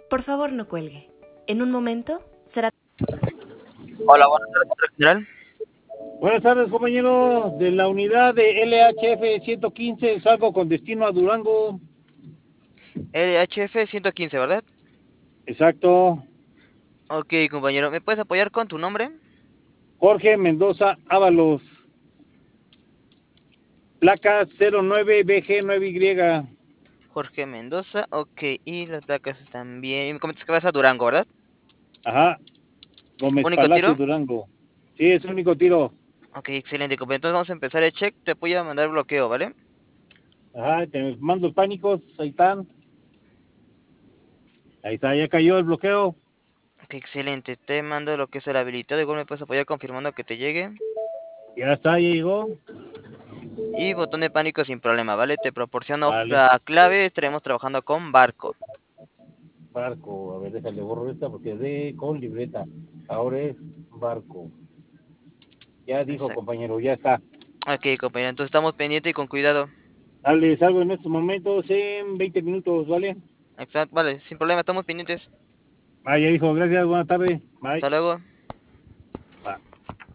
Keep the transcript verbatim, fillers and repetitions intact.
Por favor, no cuelgue. En un momento será... Hola, buenas tardes, señor general. Buenas tardes, compañero de la unidad de L H F ciento quince, salgo con destino a Durango. L H F ciento quince, ¿verdad? Exacto. Ok, compañero, ¿me puedes apoyar con tu nombre? Jorge Mendoza Ábalos. Placa cero nueve B G nueve Y. Jorge Mendoza, ok, y las placas están bien. Y me comentas que vas a Durango, ¿verdad? Ajá. Gómez ¿Único Palacio, tiro? Durango. Sí, es el único tiro. Ok, excelente, compañero. Entonces vamos a empezar el check. Te voy a mandar bloqueo, ¿vale? Ajá, te mando pánicos, ahí están. Ahí está, ya cayó el bloqueo. Ok, excelente. Te mando lo que es el habilitado. Igual me puedes apoyar confirmando que te llegue. Ya está, ya llegó. Y botón de pánico sin problema, ¿vale? Te proporciono Vale. la clave. Estaremos trabajando con barco. Barco, a ver, déjale borro esta porque de con libreta. Ahora es barco. Ya dijo, Exacto. compañero, ya está. Ok, compañero. Entonces estamos pendientes y con cuidado. Dale, salgo en estos momentos en veinte minutos, ¿vale? Exacto, vale, sin problema, estamos pendientes. Ah, ya dijo, gracias, buenas tardes. Bye. Hasta luego.